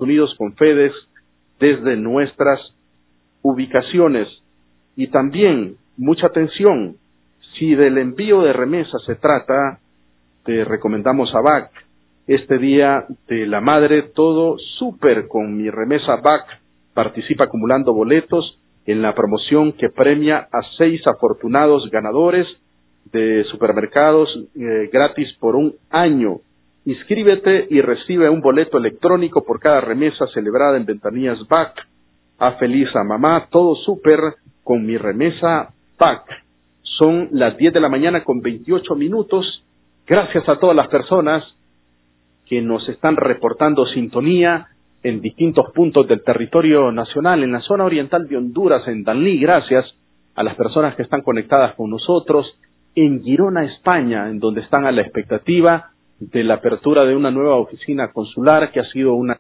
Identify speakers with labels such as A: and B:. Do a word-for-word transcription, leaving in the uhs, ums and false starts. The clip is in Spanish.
A: Unidos con FedEx desde nuestras ubicaciones. Y también, mucha atención, si del envío de remesas se trata, te recomendamos a B A C. Este Día de la Madre, todo súper con mi remesa B A C. Participa acumulando boletos en la promoción que premia a seis afortunados ganadores de supermercados eh, gratis por un año. Inscríbete y recibe un boleto electrónico por cada remesa celebrada en Ventanillas B A C. A feliz a mamá, todo súper con mi remesa B A C. Son las diez de la mañana con veintiocho minutos. Gracias a todas las personas que nos están reportando sintonía en distintos puntos del territorio nacional, en la zona oriental de Honduras, en Danlí. Gracias a las personas que están conectadas con nosotros en Girona, España, en donde están a la expectativa de la apertura de una nueva oficina consular que ha sido una